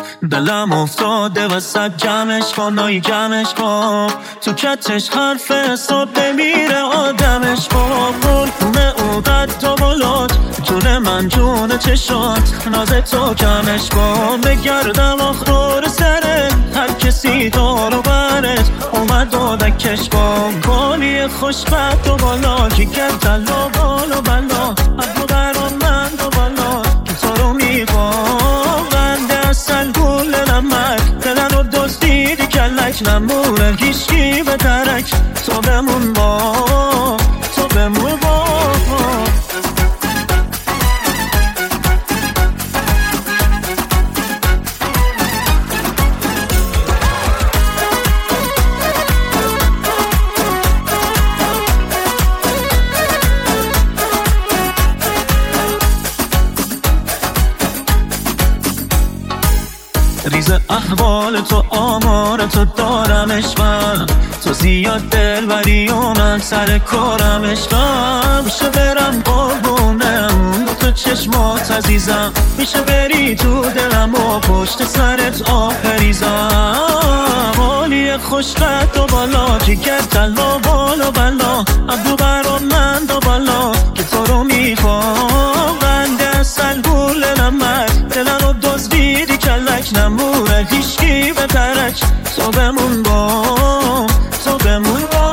دلم افتاده وسط جمعش کن نایی جمعش کن تو کتش حرف حساب نمیره آدمش کن قربونه او قد و بلاد جون من جون چشات ناز تو کمش کن بگردم آخر سره هر کسی دارو برت اومد و دکش کن کلی خوشبخت و بالا که گردن و بالا بلا عبدو برام من دو بالا که تو رو میخوام بنده اصل گل نمک دلن رو دزدیدی کلک نمونه هیچکی به درک تو بمون با تو بمون با ریز احوال تو آمار تو دارم عشقم تو زیاد دلبری و من سر کارم عشقم میشه برم قربونم تو چشمات عزیزم میشه بری تو دلم و پشت سرت آفریزم حالی خوشقد و بالا که گردن و بالا بلا عبدو برام من دو بالا که تو رو میخوام بنده اصل گل نمک دلن رو دزدیدی کلک نمونه هیچکی به درک تو بمون با تو بمون با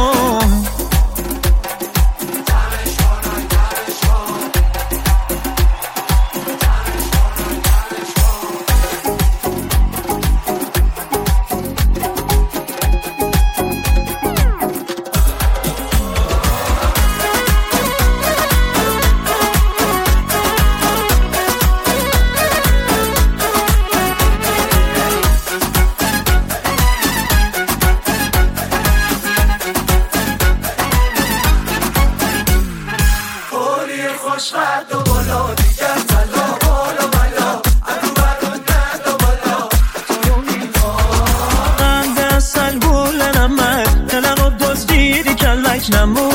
خوشقد و بالا دیگر تلا بالا بالا عدو برون ند و بالا تو رو میخوام بنده اصل گل نمک دلم رو دزدیدی کلک نمون